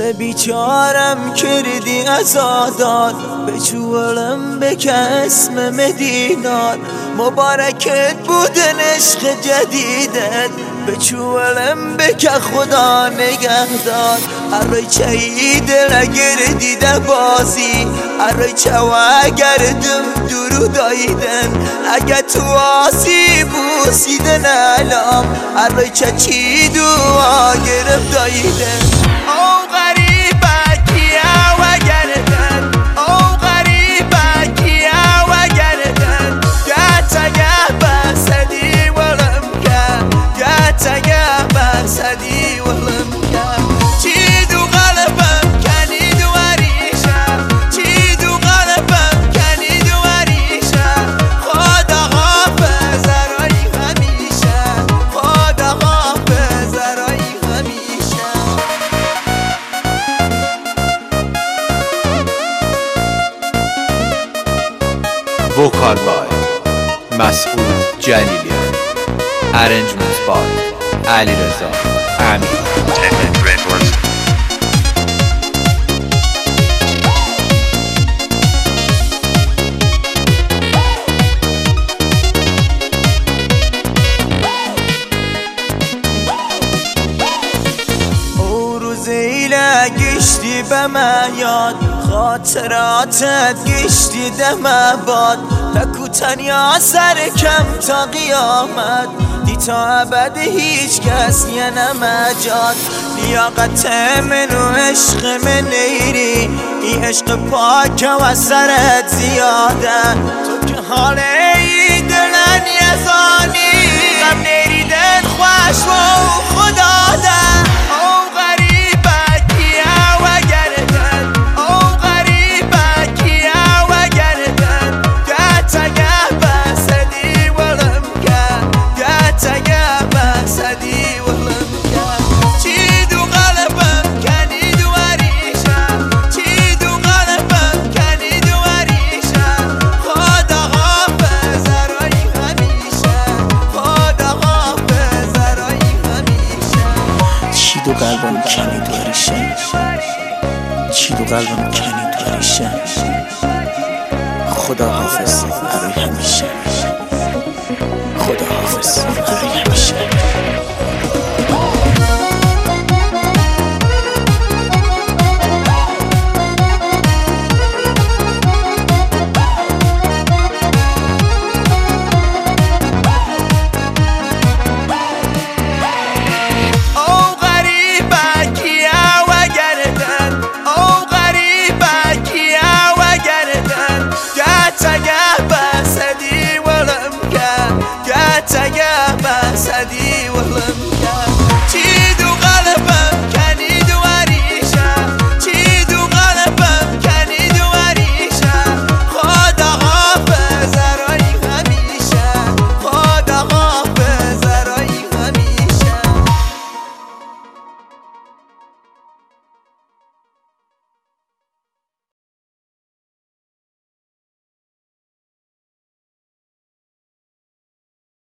بیچارم کردی ازادار به چولم بکه اسم مدینار مبارکت بودن عشق جدیدت به چولم بکه خدا نگهدار ارای چهی دل گردیده بازی ارای چوا گردم درو دایدن اگه تو آسی بوسیدن علام ارای چه چی دعا گرم دایدن او غریبه کیا و گردن او غریبه کیا و گردن گتگه بسدی ولم که گتگه بسدی ولم که چی دو قلبم کنی دو وریشه چی دو قلبم کنی دو وریشه خدا حافظ رای همیشه خدا حافظ رای همیشه Vocal by Masoud Jalilian. Arrangements by Ali Reza Amir. Records. گشتی به من یاد خاطراتت گشتی دم باد تکو تنیا سر کم تا قیامت دی تا ابد هیچ کس یه نمجاد لیاقت من و عشق من نیری این عشق پاک و سرت زیاده تو که حال ای دلن یزانی غم نیریدن خوش و خدا ده چی دو قلبم کنی تو ریشه چی دو قلبم کنی تو ریشه خدا حافظ برای همیشه خدا حافظ برای همیشه